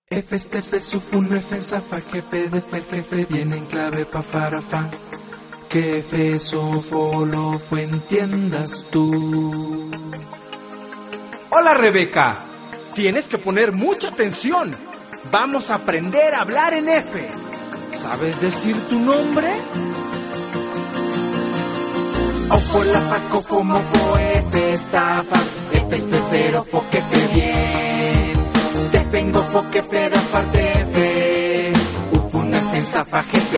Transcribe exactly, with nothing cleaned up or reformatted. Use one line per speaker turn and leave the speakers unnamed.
F este F sufun F zafa jefe de fer jefe viene en clave pa farafa. Que F sofo lo fue entiendas tú.
Hola Rebeca, tienes que poner mucha atención. Vamos a aprender a hablar en F. ¿Sabes decir tu nombre?
Ofo la faco como fo F estafas. F es pero fo que fe bien. Te vengo fo que fe da parte F. Ufun F zafa jefe.